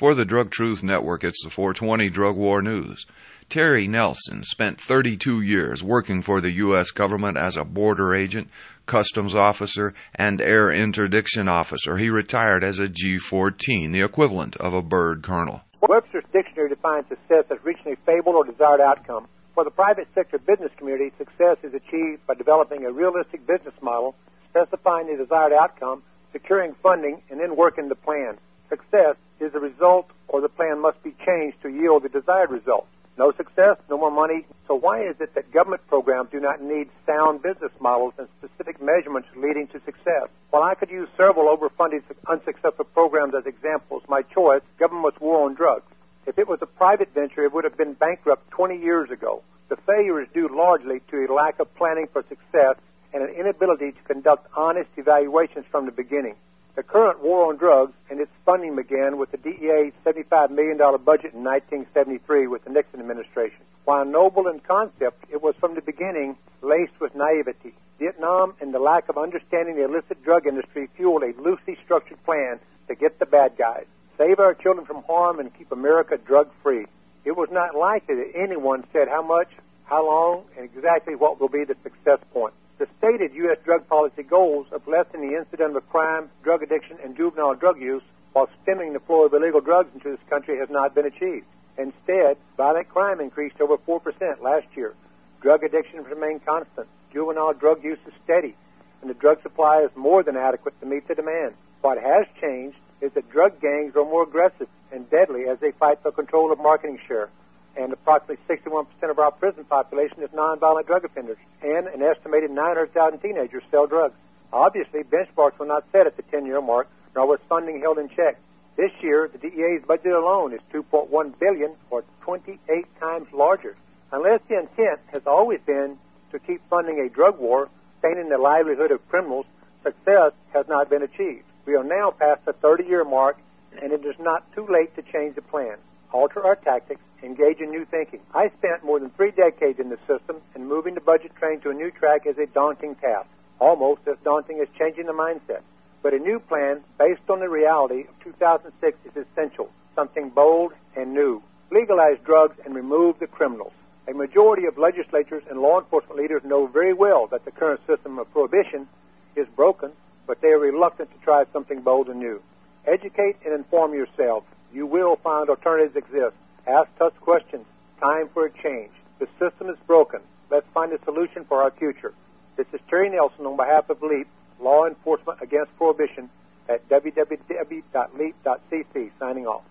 For the Drug Truth Network, it's the 420 Drug War News. Terry Nelson spent 32 years working for the U.S. government as a border agent, customs officer, and air interdiction officer. He retired as a G-14, the equivalent of a bird colonel. Webster's Dictionary defines success as reaching a favorable or desired outcome. For the private sector business community, success is achieved by developing a realistic business model, specifying the desired outcome, securing funding, and then working the plan. Success is the result, or the plan must be changed to yield the desired result. No success, no more money. So why is it that government programs do not need sound business models and specific measurements leading to success? While I could use several overfunded unsuccessful programs as examples, my choice, government's war on drugs. If it was a private venture, it would have been bankrupt 20 years ago. The failure is due largely to a lack of planning for success and an inability to conduct honest evaluations from the beginning. The current war on drugs and its funding began with the DEA's $75 million budget in 1973 with the Nixon administration. While noble in concept, it was from the beginning laced with naivety. Vietnam and the lack of understanding the illicit drug industry fueled a loosely structured plan to get the bad guys, save our children from harm, and keep America drug-free. It was not likely that anyone said how much, how long, and exactly what will be the success point. The stated U.S. drug policy goals of lessening the incidence of crime, drug addiction, and juvenile drug use while stemming the flow of illegal drugs into this country has not been achieved. Instead, violent crime increased over 4% last year. Drug addiction remained constant. Juvenile drug use is steady, and the drug supply is more than adequate to meet the demand. What has changed is that drug gangs are more aggressive and deadly as they fight for control of marketing share. And approximately 61% of our prison population is nonviolent drug offenders, and an estimated 900,000 teenagers sell drugs. Obviously, benchmarks were not set at the 10-year mark, nor was funding held in check. This year, the DEA's budget alone is $2.1 billion, or 28 times larger. Unless the intent has always been to keep funding a drug war, staining the livelihood of criminals, success has not been achieved. We are now past the 30-year mark, and it is not too late to change the plan, alter our tactics, engage in new thinking. I spent more than 3 decades in the system, and moving the budget train to a new track is a daunting task, almost as daunting as changing the mindset. But a new plan based on the reality of 2006 is essential, something bold and new. Legalize drugs and remove the criminals. A majority of legislators and law enforcement leaders know very well that the current system of prohibition is broken, but they are reluctant to try something bold and new. Educate and inform yourselves. You will find alternatives exist. Ask tough questions. Time for a change. The system is broken. Let's find a solution for our future. This is Terry Nelson on behalf of LEAP, Law Enforcement Against Prohibition, at www.leap.cc, signing off.